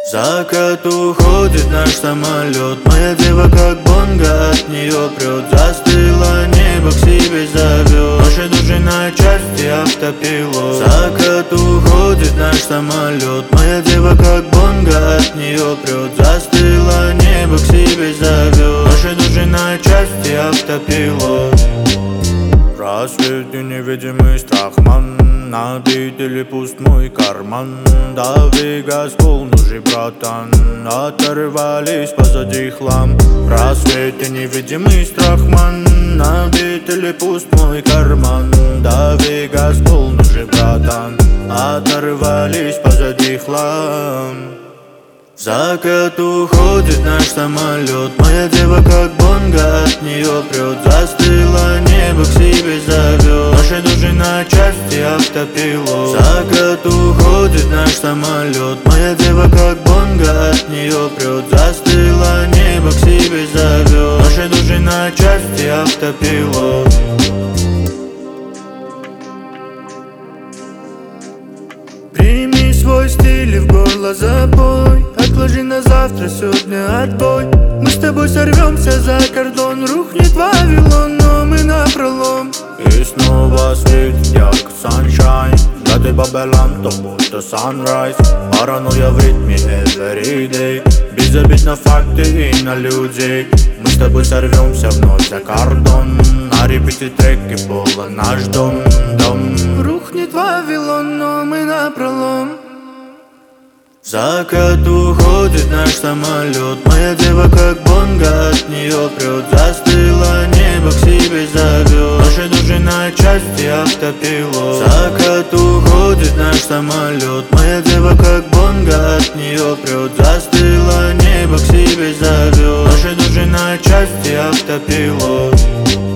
Закат уходит наш самолет. Моя дева как бонга, от нее прет. Застыло небо, к себе зовет. Наши души на части автопилот. Закат уходит наш самолет. Моя дева как бонга, от нее прет. Застыло небо, к себе зовет. Наши души на части автопилот. Рассвет и невидимый страхман. Набит или пуст мой карман. Дави газ полнужи, братан. Оторвались позади хлам. Рассвет и невидимый страхман. Набит или пуст мой карман. Дави газ полнужи, братан. Оторвались позади хлам. Закат уходит наш самолет. Моя дева как бонга, от нее прет. Застыло небо, к себе зовет. Наши души на части автопилот. Закат уходит наш самолет. Моя дева как бонга, от нее прет. Застыло небо, к себе зовет. Наши души на части автопилот. Прими свой стиль и в горло запой. Отложи на завтра, сегодня отбой. Мы с тобой сорвемся за кордон. Рухнет Вавилон, но мы напролом. И снова светит ярко sunshine. Да ты Бабелан, то будто sunrise. Паранойя в ритме every day. Без обид на факты и на людей. Мы с тобой сорвемся вновь за кордон. На репите треки пола наш дом. Рухнет Вавилон, но мы напролом. Закат уходит наш самолет. Моя дева как бонга, от нее прет. Застыло небо, к себе зовет. Наши души на части автопилот. Закат уходит наш самолет. Моя дева как бонга, от нее прет. Застыло небо, к себе зовет. Наши души на части автопилот.